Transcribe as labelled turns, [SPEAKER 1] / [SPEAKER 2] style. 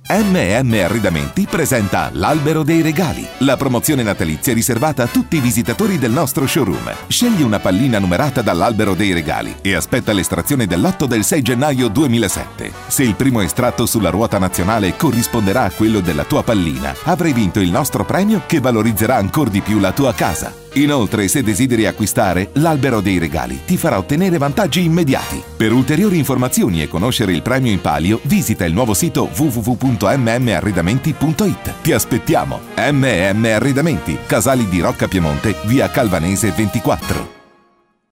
[SPEAKER 1] Arredamenti presenta l'Albero dei Regali, la promozione natalizia riservata a tutti i visitatori del nostro showroom. Scegli una pallina numerata dall'Albero dei Regali e aspetta l'estrazione del lotto del 6 gennaio 2007. Se il primo estratto sulla ruota nazionale corrisponderà a quello della tua pallina, avrai vinto il nostro premio che valorizzerà ancora di più la tua casa. Inoltre, se desideri acquistare, l'Albero dei Regali ti farà ottenere vantaggi immediati. Per ulteriori informazioni e conoscere il premio in palio, visita il nuovo sito www.mmarredamenti.it. Ti aspettiamo! MM Arredamenti, Casali di Rocca Piemonte, via Calvanese 24.